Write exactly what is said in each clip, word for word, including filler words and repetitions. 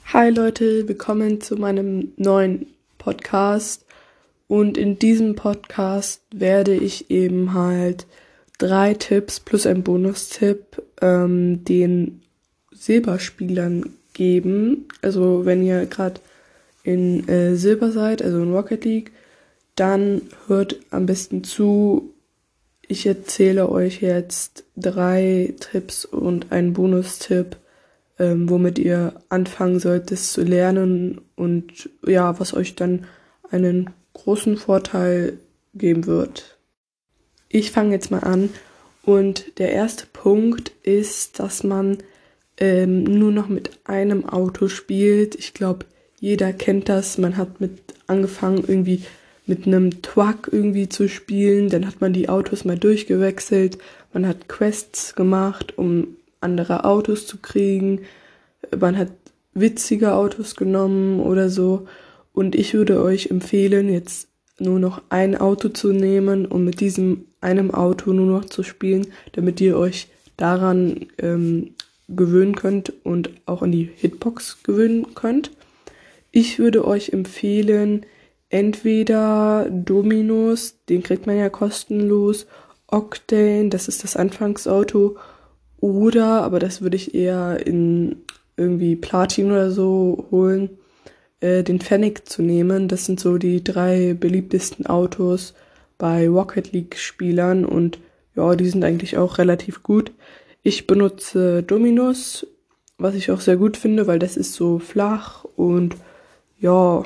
Hi Leute, willkommen zu meinem neuen Podcast und in diesem Podcast werde ich eben halt drei Tipps plus ein Bonustipp ähm, den Silberspielern geben. Also wenn ihr gerade in äh, Silber seid, also in Rocket League, dann hört am besten zu. Ich erzähle euch jetzt drei Tipps und einen Bonustipp, ähm, womit ihr anfangen sollt, das zu lernen und ja, was euch dann einen großen Vorteil geben wird. Ich fange jetzt mal an und der erste Punkt ist, dass man ähm, nur noch mit einem Auto spielt. Ich glaube, jeder kennt das. Man hat mit angefangen irgendwie mit einem Truck irgendwie zu spielen. Dann hat man die Autos mal durchgewechselt. Man hat Quests gemacht, um andere Autos zu kriegen. Man hat witzige Autos genommen oder so. Und ich würde euch empfehlen, jetzt nur noch ein Auto zu nehmen und mit diesem einem Auto nur noch zu spielen, damit ihr euch daran ähm, gewöhnen könnt und auch an die Hitbox gewöhnen könnt. Ich würde euch empfehlen, entweder Dominus, den kriegt man ja kostenlos, Octane, das ist das Anfangsauto, oder, aber das würde ich eher in irgendwie Platin oder so holen, äh, den Fennec zu nehmen. Das sind so die drei beliebtesten Autos bei Rocket League Spielern und ja, die sind eigentlich auch relativ gut. Ich benutze Dominus, was ich auch sehr gut finde, weil das ist so flach und ja.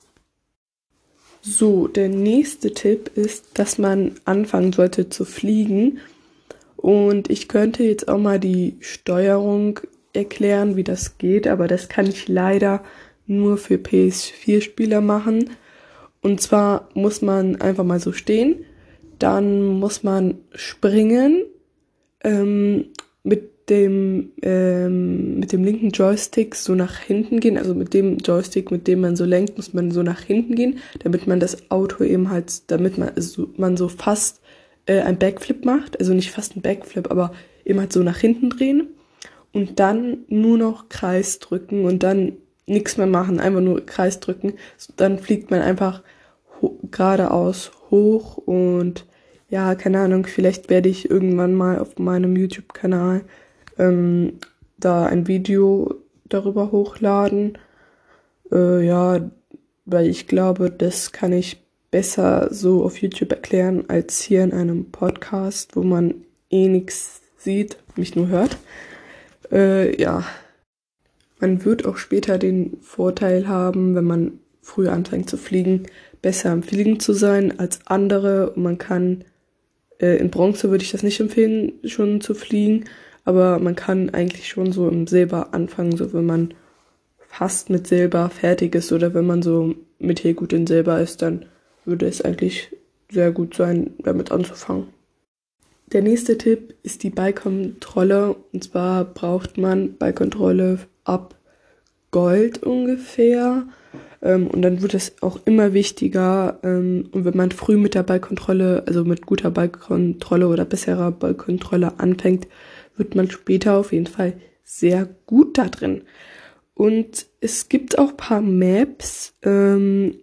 So, der nächste Tipp ist, dass man anfangen sollte zu fliegen. Und ich könnte jetzt auch mal die Steuerung erklären, wie das geht, aber das kann ich leider nur für P S vier Spieler machen. Und zwar muss man einfach mal so stehen, dann muss man springen, ähm, mit dem ähm, mit dem linken Joystick so nach hinten gehen, also mit dem Joystick, mit dem man so lenkt, muss man so nach hinten gehen, damit man das Auto eben halt, damit man, also man so fast äh, ein Backflip macht, also nicht fast ein Backflip, aber eben halt so nach hinten drehen und dann nur noch Kreis drücken und dann nichts mehr machen, einfach nur Kreis drücken, dann fliegt man einfach ho- geradeaus hoch und ja, keine Ahnung, vielleicht werde ich irgendwann mal auf meinem YouTube-Kanal ähm, da ein Video darüber hochladen. Äh, ja, weil ich glaube, das kann ich besser so auf YouTube erklären, als hier in einem Podcast, wo man eh nichts sieht, mich nur hört. Äh, ja, man wird auch später den Vorteil haben, wenn man früher anfängt zu fliegen, besser am Fliegen zu sein als andere. Und man kann Äh, in Bronze würde ich das nicht empfehlen, schon zu fliegen, aber man kann eigentlich schon so im Silber anfangen, so wenn man fast mit Silber fertig ist oder wenn man so mit hier gut in Silber ist, dann würde es eigentlich sehr gut sein, damit anzufangen. Der nächste Tipp ist die Ballkontrolle. Und zwar braucht man Ballkontrolle ab Gold ungefähr. Ähm, und dann wird es auch immer wichtiger. Ähm, und wenn man früh mit der Ballkontrolle, also mit guter Ballkontrolle oder besserer Ballkontrolle anfängt, wird man später auf jeden Fall sehr gut da drin. Und es gibt auch ein paar Maps ähm,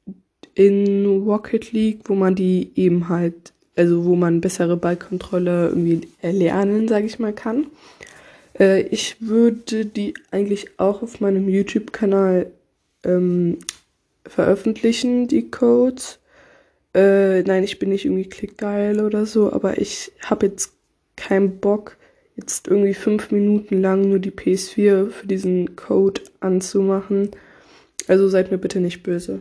in Rocket League, wo man die eben halt, also wo man bessere Ballkontrolle irgendwie erlernen, sage ich mal, kann. Äh, ich würde die eigentlich auch auf meinem YouTube-Kanal ähm, veröffentlichen, die Codes. Äh, nein, ich bin nicht irgendwie klickgeil oder so, aber ich habe jetzt keinen Bock, jetzt irgendwie fünf Minuten lang nur die P S vier für diesen Code anzumachen. Also seid mir bitte nicht böse.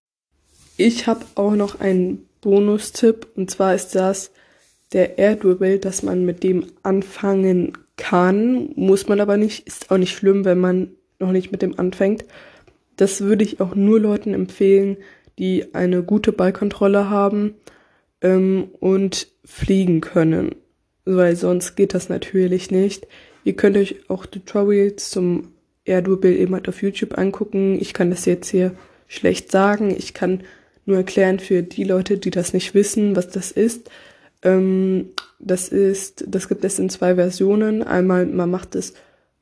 Ich habe auch noch einen Bonustipp und zwar ist das der Air Dribble, dass man mit dem anfangen kann, muss man aber nicht, ist auch nicht schlimm, wenn man noch nicht mit dem anfängt. Das würde ich auch nur Leuten empfehlen, die eine gute Ballkontrolle haben ähm, und fliegen können, weil sonst geht das natürlich nicht. Ihr könnt euch auch Tutorials zum Air Dribble eben halt auf YouTube angucken. Ich kann das jetzt hier schlecht sagen. Ich kann nur erklären für die Leute, die das nicht wissen, was das ist. Ähm, das ist, das gibt es in zwei Versionen. Einmal, man macht es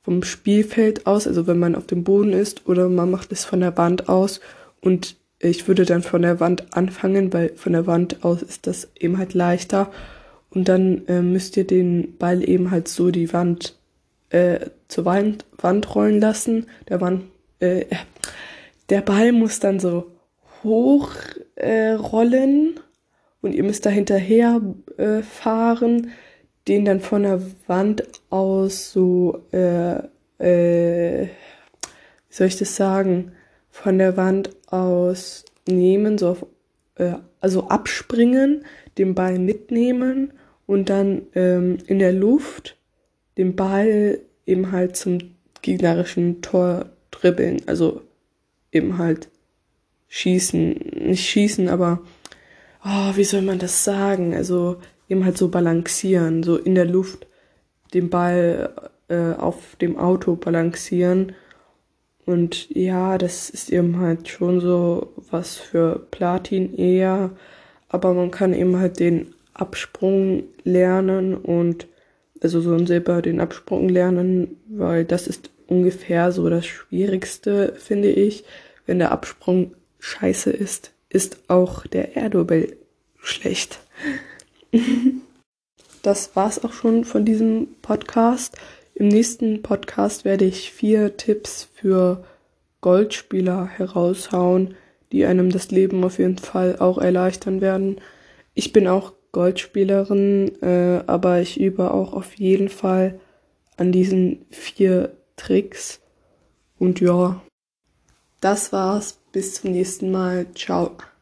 vom Spielfeld aus, also wenn man auf dem Boden ist, oder man macht es von der Wand aus. Und ich würde dann von der Wand anfangen, weil von der Wand aus ist das eben halt leichter. Und dann äh, müsst ihr den Ball eben halt so die Wand äh, zur Wand, Wand rollen lassen. Der Wand, äh, der Ball muss dann so hoch äh, rollen und ihr müsst da hinterher äh, fahren, den dann von der Wand aus so, äh, äh, wie soll ich das sagen, von der Wand aus nehmen, so auf, äh, also abspringen, den Ball mitnehmen und dann ähm, in der Luft den Ball eben halt zum gegnerischen Tor dribbeln, also eben halt schießen, nicht schießen, aber oh, wie soll man das sagen? Also eben halt so balancieren, so in der Luft den Ball äh, auf dem Auto balancieren. Und ja, das ist eben halt schon so was für Platin eher, aber man kann eben halt den Absprung lernen und also so ein Silber den Absprung lernen, weil das ist ungefähr so das Schwierigste, finde ich. Wenn der Absprung scheiße ist, ist auch der Erdobel schlecht. Das war's auch schon von diesem Podcast. Im nächsten Podcast werde ich vier Tipps für Goldspieler heraushauen, die einem das Leben auf jeden Fall auch erleichtern werden. Ich bin auch Goldspielerin, äh, aber ich übe auch auf jeden Fall an diesen vier Tricks. Und ja, das war's. Bis zum nächsten Mal. Ciao.